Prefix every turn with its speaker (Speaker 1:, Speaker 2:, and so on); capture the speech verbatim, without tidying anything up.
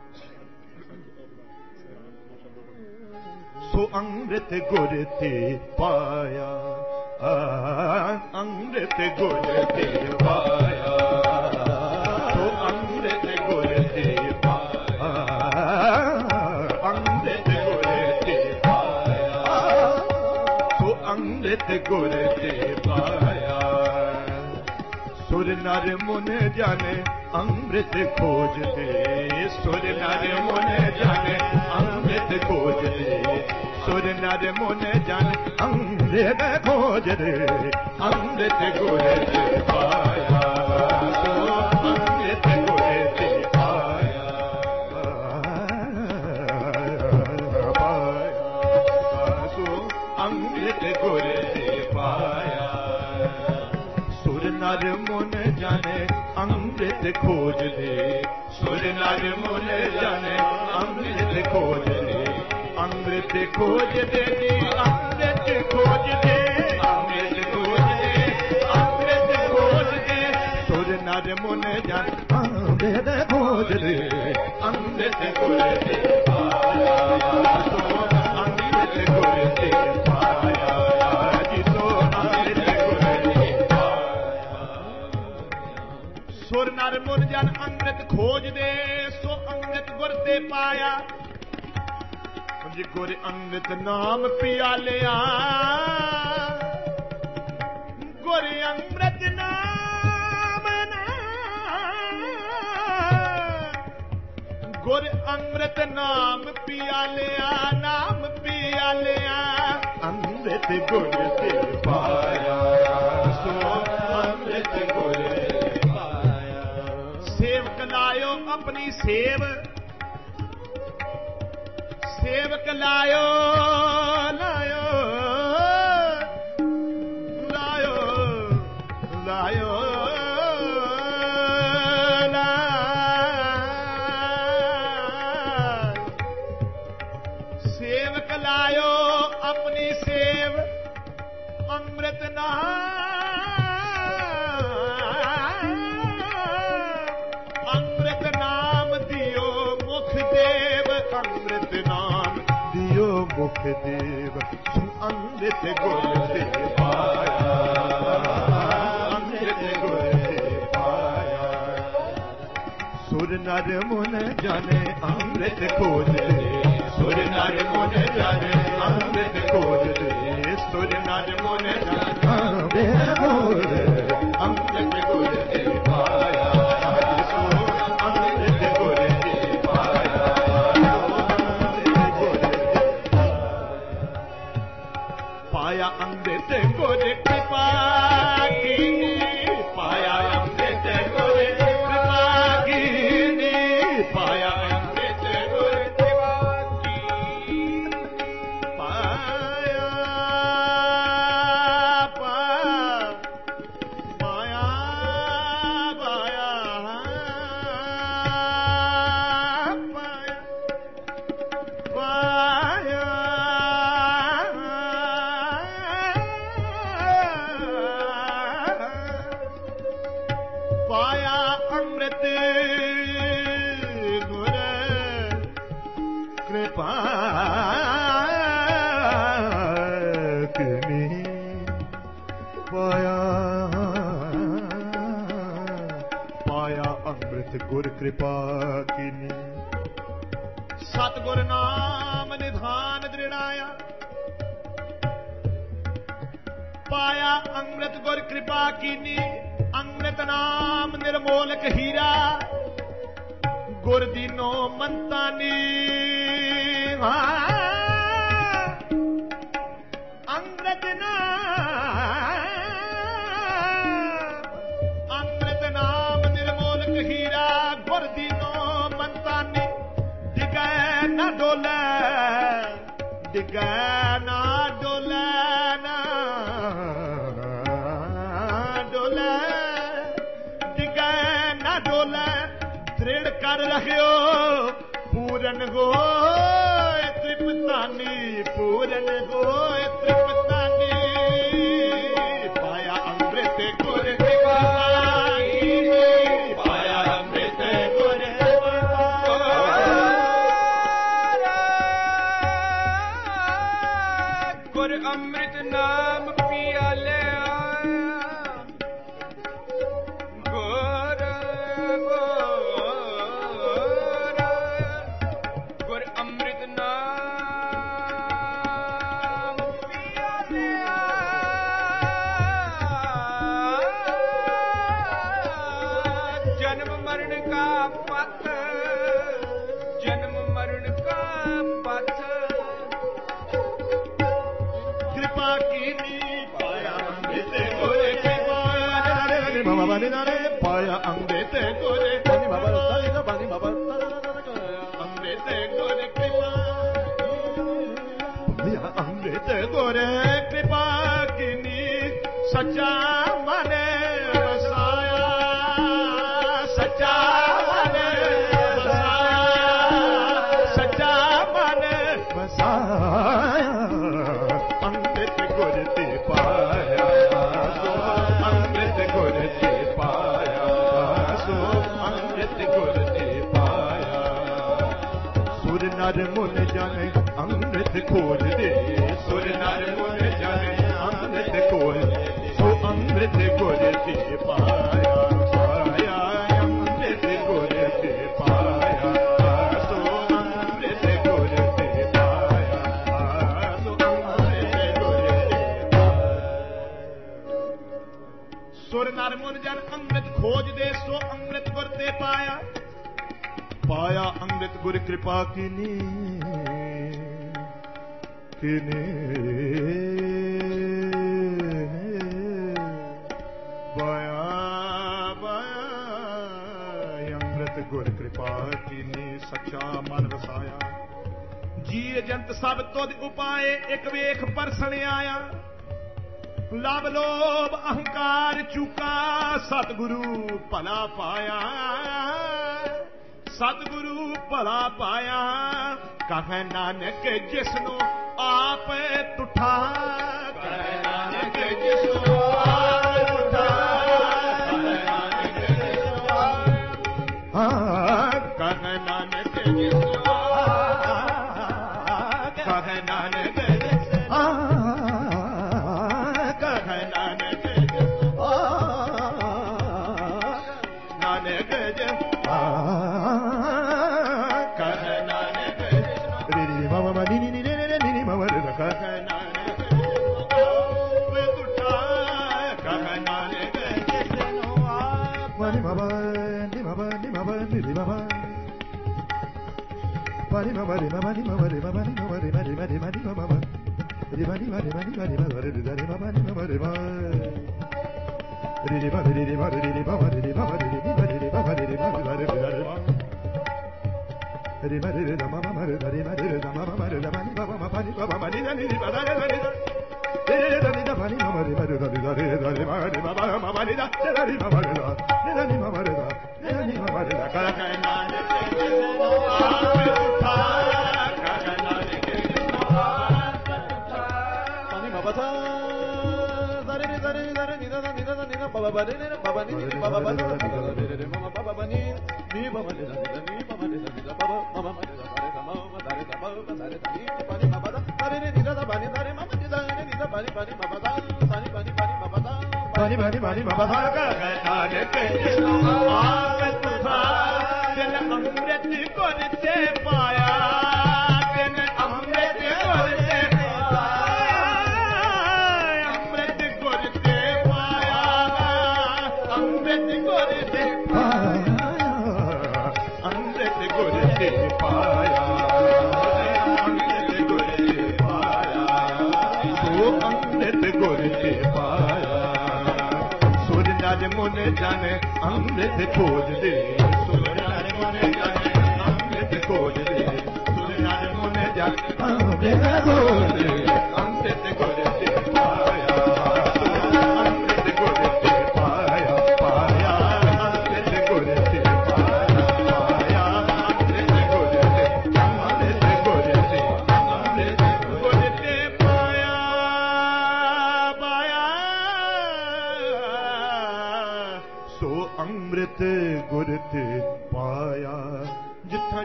Speaker 1: सो अमृत गुर ते पाया, अमृत गुर ते पाया, सो अमृत गुर ते पाया, अमृत गुर ते पाया, सो अमृत गुर ते पाया। सुर नर मुन जाने अमृत खोज दे, सुर नर मुन जाने अमृत खोज दे, सुर नर मुन जाने अमृत खोज दे, अमृत गुर ते पाया, सो अमृत गुर ते पाया, पाया, सो अमृत गुर ते पाया। सुर नर मुन जाने अमृत खोज दे, सुर नर मुन जाने अमृत खोज दे, अमृत खोज दे, अमृत खोज दे, अमृत खोज दे, अमृत खोज दे, सुर नर मुन जाने अमृत खोज दे, अमृत गुर ते पाया, सो अमृत गुर ते पाया, जिसो अमृत गुर ते पाया। सुर नर मुन जन अमृत खोज दे, सो अमृत गुर ते पाया। गुर अमृत नाम पिया लिया, गुर अमृत नाम ना, गुर अमृत नाम पिया लिया, नाम पिया लिया, अमृत गुर ते पाया, सो अमृत गुर ते पाया। सेवक लायो अपनी सेव, सेवक लायो लायो लायो लायो लायो, सेवक लायो अपनी सेव, अमृत नाम, अमृत नाम दियो मुख देव, अमृत नाम दियो मुख देव, अमृत गुर ते पाया, अमृत गुर ते पाया। सुर नर मुन जाने अमृत खोज दे, सुर नर मुन जाने अमृत खोज दे, सुर नर मुन जाने अमृत खोज दे, अमृत गुर ते पाया, सो अमृत गुर ते पाया, पाया अमृत गुर कृपा कीनी, पाया अमृत गुर कृपा कीनी, पाया अमृत गुर कृपा कीनी, पाया पाया पाया पाया पाया अमृत गुर कृपा कीनी, पाया पाया अमृत गुर कृपा कीनी। सतगुर नाम निधान दृढ़ाया, पाया अमृत गुर कृपा कीनी, अमृत नाम निर्मोलक हीरा, गुर दीनो मंतानी, अमृत नाम, अमृत नाम निर्मोलक हीरा, गुर दीनो मंतानी, डिगै न डोले, डिगै ना डोले ना डोले, डिगै न डोले, दृढ़ कर रखियो पूरन होए तृप्तानी, पूरन होए तृप्तानी, पाया अमृत गुर कृपा कीनी, पाया अमृत गुर कृपा
Speaker 2: नाम पिया ले गोरा गोरा गुर अमृत नाम पिया ले जन्म मरण का पथ जन्म मरण का पथ
Speaker 1: कृपा कीनी पाया अमृत गोरे कृपा बाबा ने नारे पाया अमृत गोरे बाबा बाबा बाबा अमृत गोरे कृपा पाया अमृत गोरे कृपा कीनी सच्चा मन बसाया सच्चा मन बसाया सच्चा मन बसाया अमृत गुर ते पाया सो अमृत गुर ते पाया सो अमृत गुर ते पाया सुर नर मुन जाने अमृत खोज दे सुर नर मुन जाने अमृत खोज सो अमृत गुर ते पाया पाया अमृत गुर ते पाया सो अमृत गुर ते पाया सो अमृत गुर ते सुर नर मुन जन अमृत खोज दे सो अमृत गुर ते पाया पाया अमृत गुर कृपा कीनी कीनी पाया पाया अमृत गुर कृपा कीनी सच्चा मन वसाया जी जंत सब तुद उपाए एक वेख परसण आया लभ लोभ अहंकार चूका सतगुरु भला पाया सतगुरु भला पाया कह नानक जिसनो आप तुठा कह नानक जिसनो आप तुठा कह नानक जिसनो कह नानक जाने अमृत खोज दे सुर नर मुन जाने अमृत खोज दे सुर नर मुन जाने अमृत खोज दे